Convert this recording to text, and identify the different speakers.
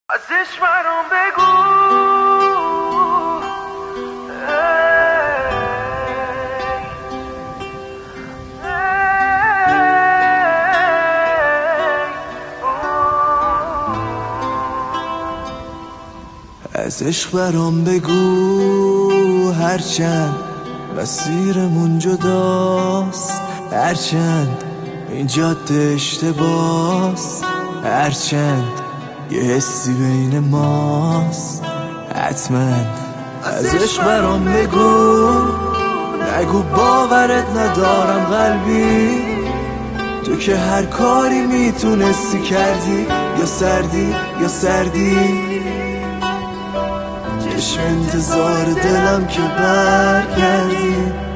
Speaker 1: ازش برام بگو
Speaker 2: از عشق برام بگو، هرچند مسیرمون جداست، هرچند این جاده اشتباست، هرچند یه حسی بین ماست، حتما از عشق برام بگو. نگو باورت ندارم قلبی، تو که هر کاری میتونستی کردی، یا سردی یا سردی. چشم انتظار دلم که برگردی.